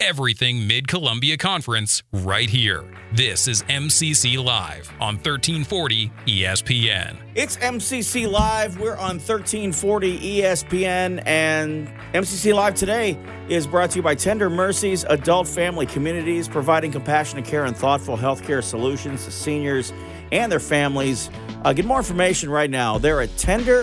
everything Mid-Columbia Conference right here. This is MCC Live on 1340 ESPN. It's MCC Live. We're on 1340 ESPN, and MCC Live today is brought to you by Tender Mercies Adult Family Communities, providing compassionate care and thoughtful healthcare solutions to seniors and their families. Get more information right now. They're at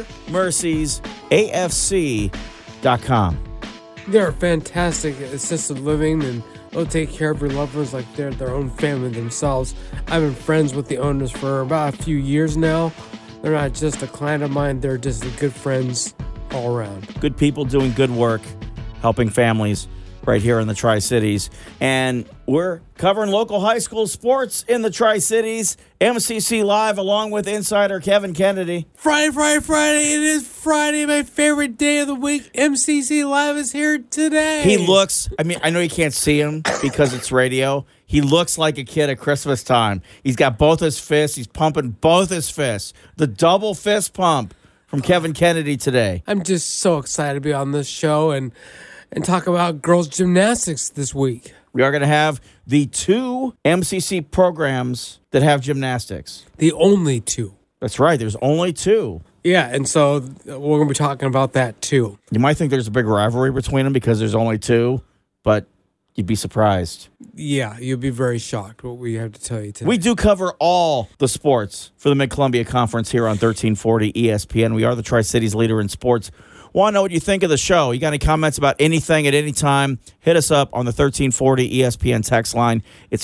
tendermerciesafc.com. They're fantastic assisted living, and they'll take care of your loved ones like they're their own family themselves. I've been friends with the owners for about a few years now. They're not just a client of mine, they're just good friends all around. Good people doing good work, helping families right here in the Tri-Cities. And we're covering local high school sports in the Tri-Cities. MCC Live along with insider Kevin Kennedy. Friday. It is Friday, my favorite day of the week. MCC Live is here today. He looks, I know you can't see him because it's radio. He looks like a kid at Christmas time. He's got both his fists. He's pumping both his fists. The double fist pump from Kevin Kennedy today. I'm just so excited to be on this show and talk about girls gymnastics this week. We are going to have the two MCC programs that have gymnastics. The only two. That's right. There's only two. Yeah, and so we're going to be talking about that too. You might think there's a big rivalry between them because there's only two, but you'd be surprised. Yeah, you'll be very shocked what we have to tell you today. We do cover all the sports for the Mid-Columbia Conference here on 1340 ESPN. We are the Tri-Cities leader in sports. Want to know what you think of the show? You got any comments about anything at any time? Hit us up on the 1340 ESPN text line. It's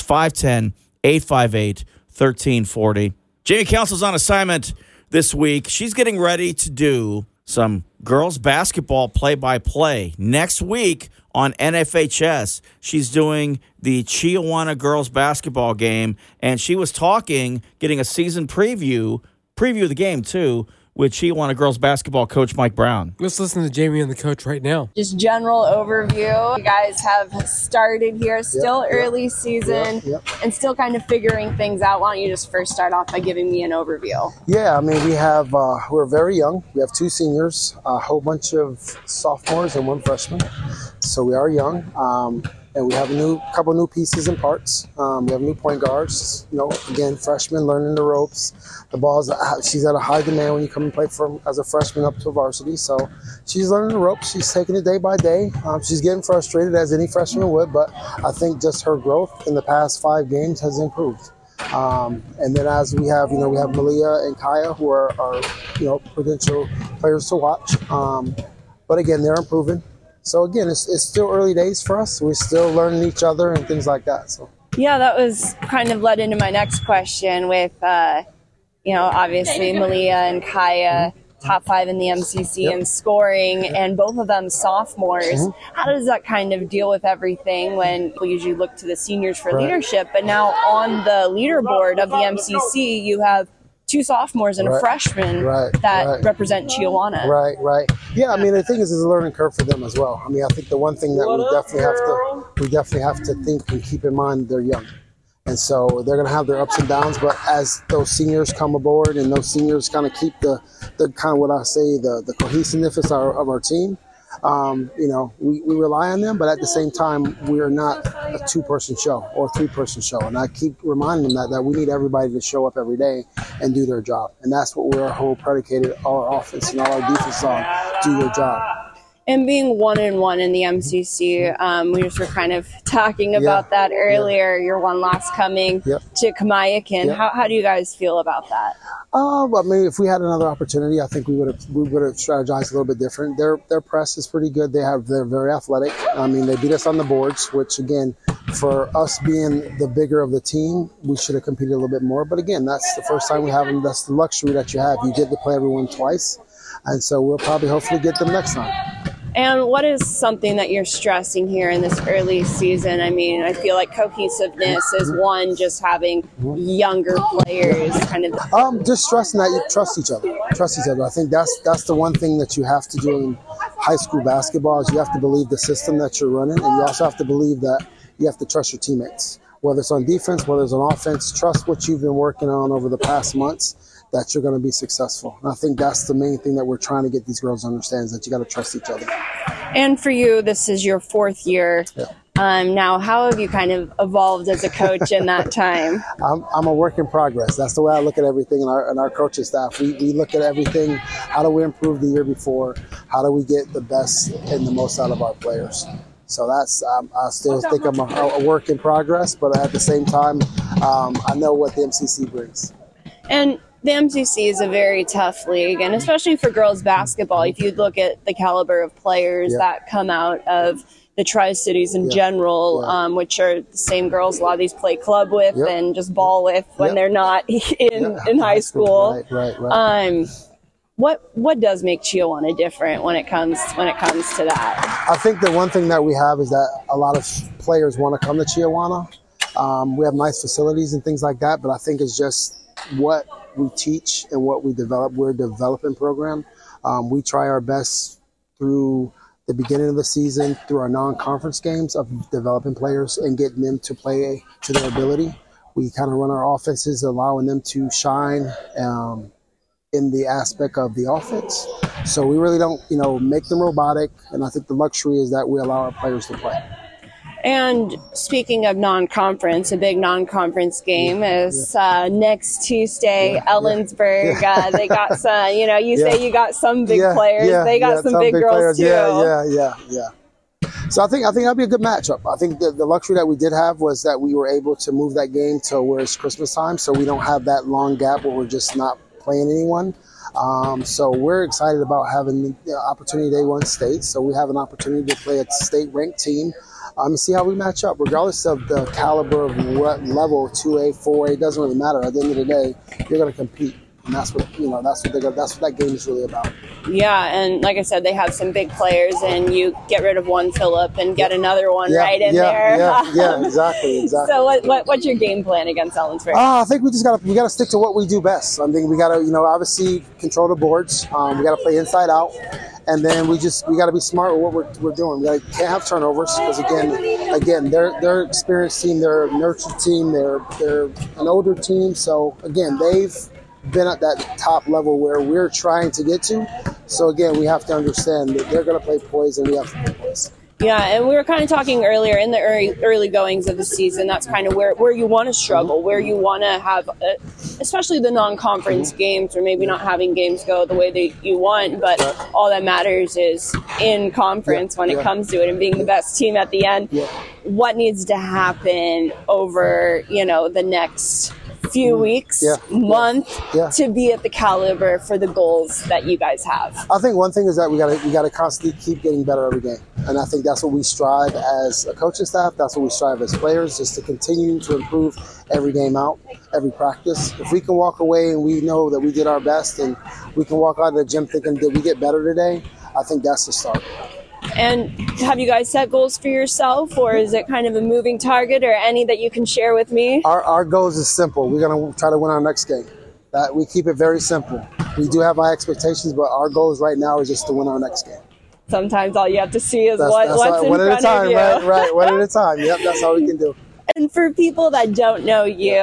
510-858-1340. Jamie Council's on assignment this week. She's getting ready to do some girls basketball play-by-play. Next week on NFHS, she's doing the Chiawana girls basketball game, and she was getting a season preview of the game, too, with Chiawana girls basketball coach Mike Brown. Let's listen to Jamie and the coach right now. Just general overview. You guys have started here, still early season, and still kind of figuring things out. Why don't you just first start off by giving me an overview? Yeah, we have, we're very young. We have two seniors, a whole bunch of sophomores, and one freshman. So we are young. And we have a couple new pieces and parts. We have new point guards, again, freshmen learning the ropes. The ball's, she's at a high demand when you come and play as a freshman up to varsity. So she's learning the ropes. She's taking it day by day. She's getting frustrated as any freshman would, but I think just her growth in the past 5 games has improved. And then as we have Malia and Kaya, who are potential players to watch. But again, they're improving. So again, it's still early days for us. We're still learning each other and things like that. So yeah, that was kind of led into my next question with, obviously Malia and Kaya, top 5 in the MCC in scoring, and both of them sophomores. Mm-hmm. How does that kind of deal with everything when we usually look to the seniors for leadership? But now on the leaderboard of the MCC, you have 2 sophomores and a freshman that represent Chiawana. Right. Yeah, the thing is a learning curve for them as well. I think the one thing that we definitely have to think and keep in mind, they're young. And so they're going to have their ups and downs, but as those seniors come aboard and those seniors kind of keep the kind of what I say, the cohesiveness of our team, we rely on them, but at the same time, we are not a 2-person show or a 3-person show. And I keep reminding them that we need everybody to show up every day and do their job. And that's what we're whole predicated all our offense and all our defense on, do your job. And being 1-1 in the MCC, we just were kind of talking about that earlier. Your one loss coming to Kamiakin. How do you guys feel about that? If we had another opportunity, I think we would have strategized a little bit different. Their press is pretty good. They're very athletic. They beat us on the boards, which again, for us being the bigger of the team, we should have competed a little bit more. But again, that's the first time we have them. That's the luxury that you have. You get to play everyone twice, and so we'll probably hopefully get them next time. And what is something that you're stressing here in this early season? I feel like cohesiveness is one, just having younger players kind of. Just stressing that you trust each other. I think that's the one thing that you have to do in high school basketball is you have to believe the system that you're running, and you also have to believe that you have to trust your teammates. Whether it's on defense, whether it's on offense, trust what you've been working on over the past months, that you're going to be successful. And I think that's the main thing that we're trying to get these girls to understand is that you got to trust each other. And for you, this is your 4th year Now, how have you kind of evolved as a coach in that time? I'm a work in progress. That's the way I look at everything in our coaching staff. We look at everything. How do we improve the year before? How do we get the best and the most out of our players? So that's I still think I'm a work in progress, but at the same time, I know what the MCC brings. And the MCC is a very tough league, and especially for girls basketball, if you look at the caliber of players that come out of the Tri-Cities in general, which are the same girls a lot of these play club with and just ball with when they're not in high school. Right. What does make Chiawana different when it comes to that? I think the one thing that we have is that a lot of players want to come to Chiawana. We have nice facilities and things like that, but I think it's just what we teach and what we develop. We're a development program. We try our best through the beginning of the season, through our non-conference games, of developing players and getting them to play to their ability. We kind of run our offenses, allowing them to shine in the aspect of the offense. So we really don't, make them robotic. And I think the luxury is that we allow our players to play. And speaking of non-conference, a big non-conference game is next Tuesday, Ellensburg. They got some, say you got some big players. They got some big girls too. Yeah. So I think that'll be a good matchup. I think the luxury that we did have was that we were able to move that game to where it's Christmas time, so we don't have that long gap where we're just not playing anyone. So we're excited about having the opportunity day one state. So we have an opportunity to play a state-ranked team. And see how we match up, regardless of the caliber of what level, 2A, 4A, it doesn't really matter. At the end of the day, you're going to compete, and that's what that game is really about. Yeah, and like I said, they have some big players, and you get rid of one Phillip and get another one right in there. Yeah, exactly. So what's your game plan against Ellensburg? I think we got to stick to what we do best. I think we got to obviously control the boards. We got to play inside out. And then we got to be smart with what we're doing. We can't have turnovers because again, they're experienced team, they're a nurtured team, they're an older team. So again, they've been at that top level where we're trying to get to. So again, we have to understand that they're going to play poise and we have to play poise. Yeah, and we were kind of talking earlier in the early goings of the season. That's kind of where you want to struggle, where you want to have, especially the non-conference games, or maybe not having games go the way that you want. But all that matters is in conference when it comes to it, and being the best team at the end. What needs to happen over the next few weeks, month, to be at the caliber for the goals that you guys have? I think one thing is that we got to constantly keep getting better every game, and I think that's what we strive as a coaching staff. That's what we strive as players, just to continue to improve every game out, every practice. If we can walk away and we know that we did our best, and we can walk out of the gym thinking, did we get better today? I think that's the start. And have you guys set goals for yourself, or is it kind of a moving target, or any that you can share with me? Our goals is simple. We're going to try to win our next game. That we keep it very simple. We do have high expectations, but our goals right now is just to win our next game. sometimes all you have to see is what's in front of you. One at a time, right? One at a time. Yep, that's all we can do. And for people that don't know you,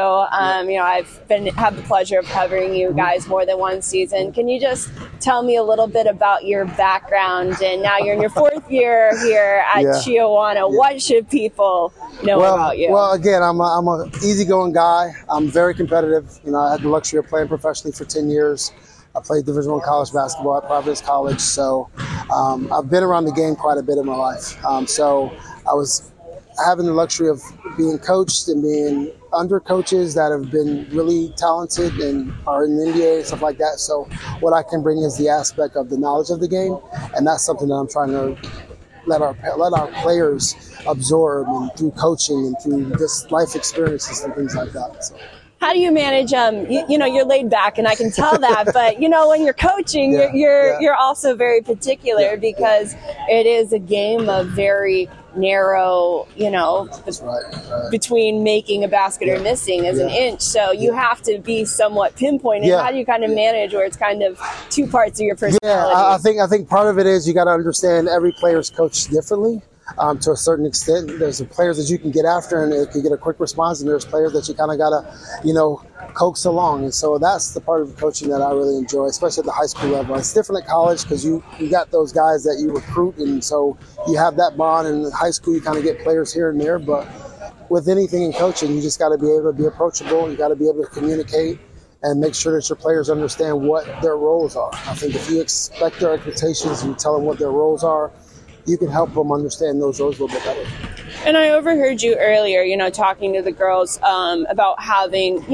I've had the pleasure of covering you guys more than one season. Can you just tell me a little bit about your background? And now you're in your fourth year here at Chiawana. Yeah. What should people know about you? Well, again, I'm an easygoing guy. I'm very competitive. I had the luxury of playing professionally for 10 years. I played Division I college basketball at Providence College. So I've been around the game quite a bit in my life. So I was having the luxury of being coached and being under coaches that have been really talented and are in the NBA and stuff like that. So what I can bring is the aspect of the knowledge of the game, and that's something that I'm trying to let our players absorb, and through coaching and through just life experiences and things like that. So. How do you manage? You're laid back, and I can tell that. But when you're coaching, you're also very particular because it is a game of very narrow. That's right. Between making a basket or missing is an inch. So you have to be somewhat pinpointed. How do you kind of manage where it's kind of two parts of your personality? I think part of it is you got to understand every player's coached differently. to a certain extent. There's the players that you can get after and it can get a quick response, and there's players that you kind of got to, coax along. And so that's the part of coaching that I really enjoy, especially at the high school level. It's different at college because you got those guys that you recruit, and so you have that bond. And in high school, you kind of get players here and there. But with anything in coaching, you just got to be able to be approachable. You got to be able to communicate and make sure that your players understand what their roles are. I think if you expect their expectations and you tell them what their roles are, you can help them understand those roles a little bit better. And I overheard you earlier, talking to the girls about having,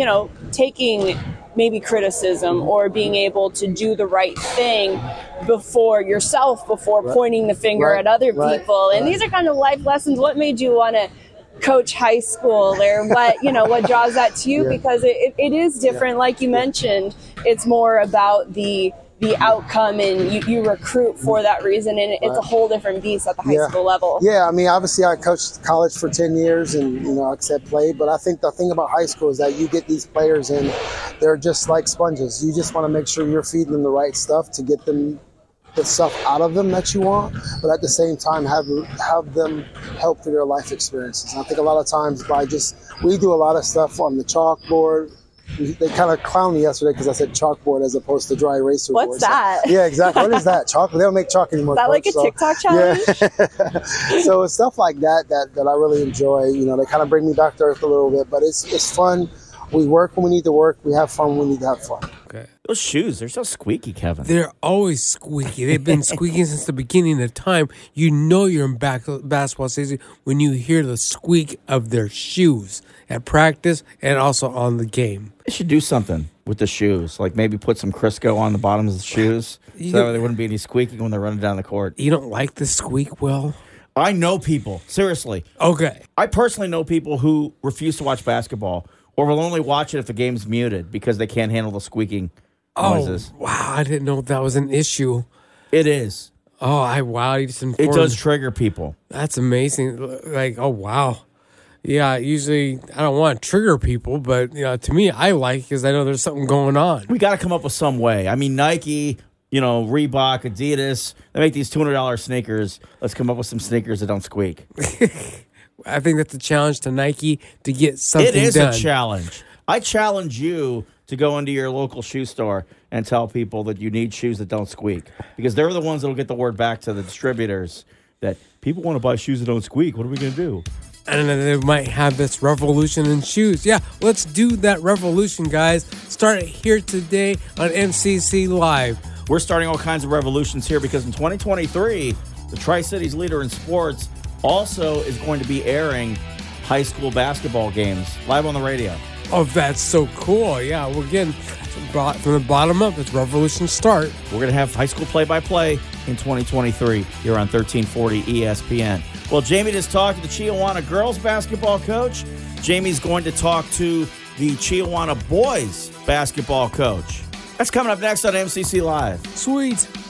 taking maybe criticism or being able to do the right thing before pointing the finger at other people. And these are kind of life lessons. What made you want to coach high school, or what draws that to you? Because it is different. Like you mentioned, it's more about the outcome, and you recruit for that reason, and it's a whole different beast at the high school level. Yeah, I mean, obviously I coached college for 10 years and, like I said, played, but I think the thing about high school is that you get these players and they're just like sponges. You just want to make sure you're feeding them the right stuff to get them the stuff out of them that you want, but at the same time have them help through their life experiences. And I think a lot of times we do a lot of stuff on the chalkboard. They kind of clowned me yesterday because I said chalkboard as opposed to dry eraser board. What's that? Yeah, exactly. What is that? Chalk? They don't make chalk anymore. Is that like a TikTok challenge? Yeah. So it's stuff like that I really enjoy. They kind of bring me back to earth a little bit, but it's fun. We work when we need to work. We have fun when we need to have fun. Okay. Those shoes, they're so squeaky, Kevin. They're always squeaky. They've been squeaking since the beginning of time. You're in basketball season when you hear the squeak of their shoes at practice and also on the game. They should do something with the shoes, like maybe put some Crisco on the bottoms of the shoes so that way there wouldn't be any squeaking when they're running down the court. You don't like the squeak, Will? I know people, seriously. Okay. I personally know people who refuse to watch basketball or will only watch it if the game's muted because they can't handle the squeaking noises. Oh, wow. I didn't know that was an issue. It is. Oh, you just informed. It does trigger people. That's amazing. Like, oh, wow. Yeah, usually I don't want to trigger people, but to me, I like because I know there's something going on. We got to come up with some way. I mean, Nike, Reebok, Adidas, they make these $200 sneakers. Let's come up with some sneakers that don't squeak. I think that's a challenge to Nike to get something done. It is a challenge. I challenge you to go into your local shoe store and tell people that you need shoes that don't squeak, because they're the ones that will get the word back to the distributors that people want to buy shoes that don't squeak. What are we going to do? And then they might have this revolution in shoes. Yeah, let's do that revolution, guys. Start it here today on MCC Live. We're starting all kinds of revolutions here because in 2023, the Tri-Cities leader in sports also is going to be airing high school basketball games live on the radio. Oh, that's so cool. Yeah, we're getting from the bottom up. It's Revolution Start. We're going to have high school play-by-play in 2023 here on 1340 ESPN. Well, Jamie just talked to the Chiawana girls basketball coach. Jamie's going to talk to the Chiawana boys basketball coach. That's coming up next on MCC Live. Sweet.